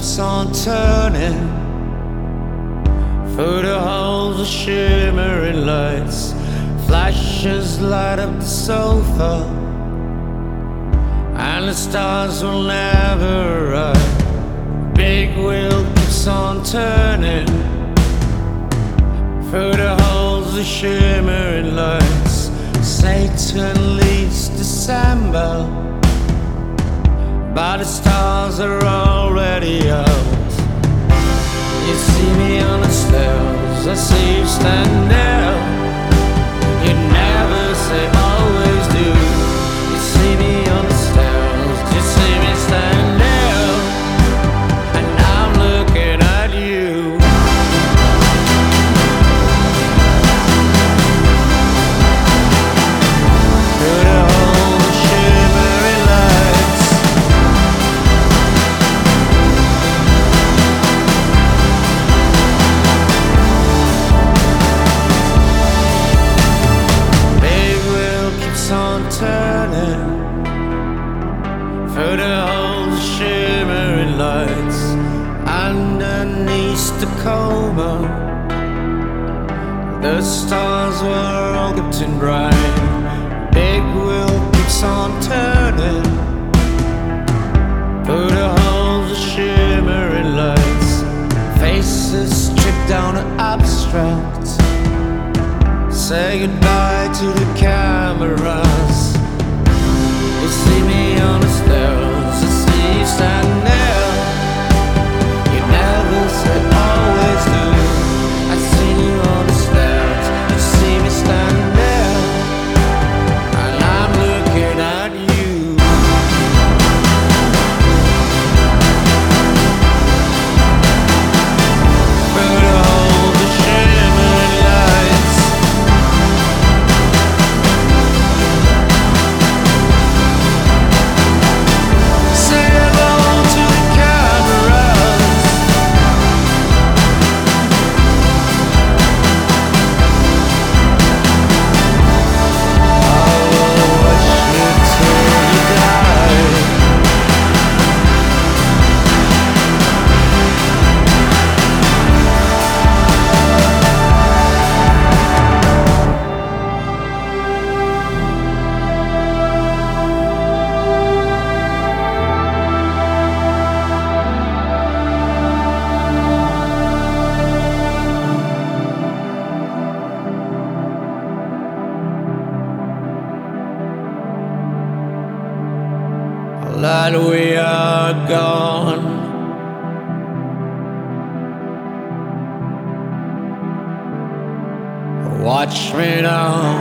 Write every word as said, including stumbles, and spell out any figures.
keeps on turning through the halls of shimmering lights. Flashes light up the sofa, and the stars will never arrive. Big wheel keeps on turning through the halls of shimmering lights. Satan leads December, but the stars are already out. You see me on the stairs, I see you stand there. You never say always do. You see me on the stairs, you see me stand there, and I'm looking at you. Through the whole shimmering lights. Big wheel keeps on turning through the whole shimmering lights. Underneath the coma, the stars were all getting bright. Big wheel keeps on turning through the halls of shimmering lights. Faces stripped down to abstract, say goodbye to the cameras. You see me on the stairs, I see you stand there. You never said always do. I see you on the stairs, you see me stand there, and I'm looking at you. Through the whole of shimmering lights. Say hello to the cameras. I will watch you till you die. That we are gone. Watch me now.